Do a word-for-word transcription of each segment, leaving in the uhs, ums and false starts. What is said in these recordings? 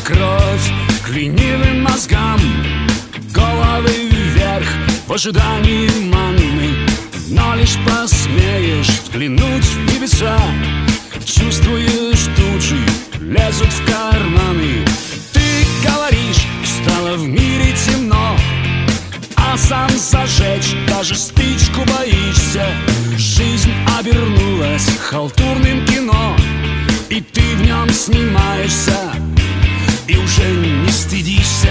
кровь к ленивым мозгам, головы вверх в ожидании манны. Но лишь посмеешь взглянуть в небеса, чувствуешь, тучи лезут в карманы. Ты говоришь, стало в мире темно, а сам зажечь даже спичку боишься. Жизнь обернулась халтурным кино, и ты в нем снимаешься, и уже не стыдишься.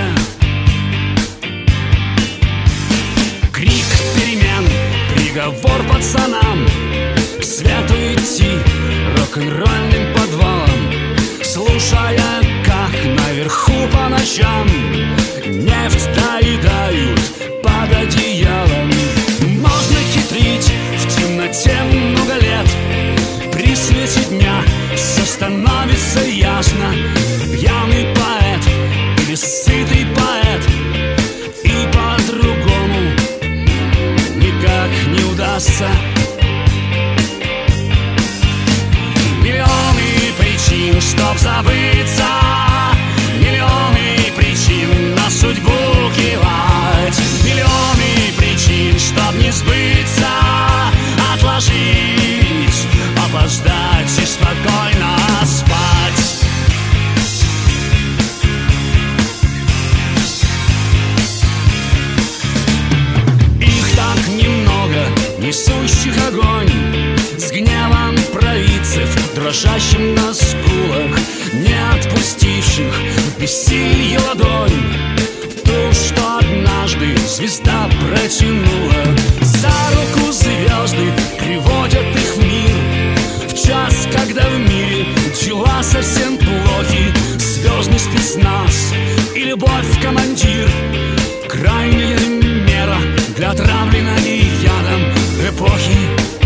Крик перемен, приговор пацанам, к свету идти рок-н-ролльным подвалом, слушая, как наверху по ночам нефть доедают под одеялом. Можно хитрить в темноте много лет, при свете дня все становится ясно. Пьяный поэт или сытый поэт, и по-другому никак не удастся. Миллионы причин, чтоб забыться, миллионы причин на судьбу кивать, миллионы причин, чтоб не сбыться, отложить, опоздать и спокойно спать. Их так немного, несущих огонь, с гневом провидцев, дрожащим на скулах, не отпустивших в бессилье ладонь ту, что однажды звезда протянула. За руку звезды приводят их в мир, в час, когда в мире дела совсем плохи. Звездный спецназ и любовь командир, крайняя мера для отравленной ядом эпохи.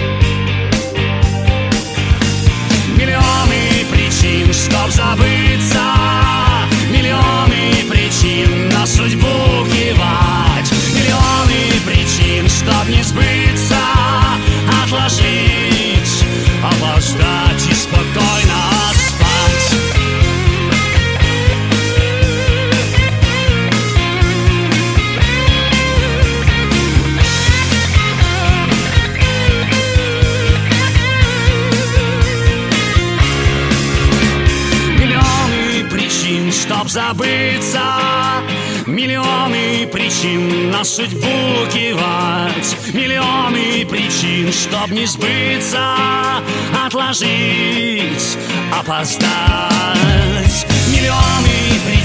Миллионы причин, чтоб забыться, миллионы причин на судьбу кивать, миллионы причин, чтоб не сбыться, отложить, опоздать и спокойно спать. Чтоб забыться, миллионы причин на судьбу кивать, миллионы причин, чтоб не сбыться, отложить, опоздать, миллионы причин.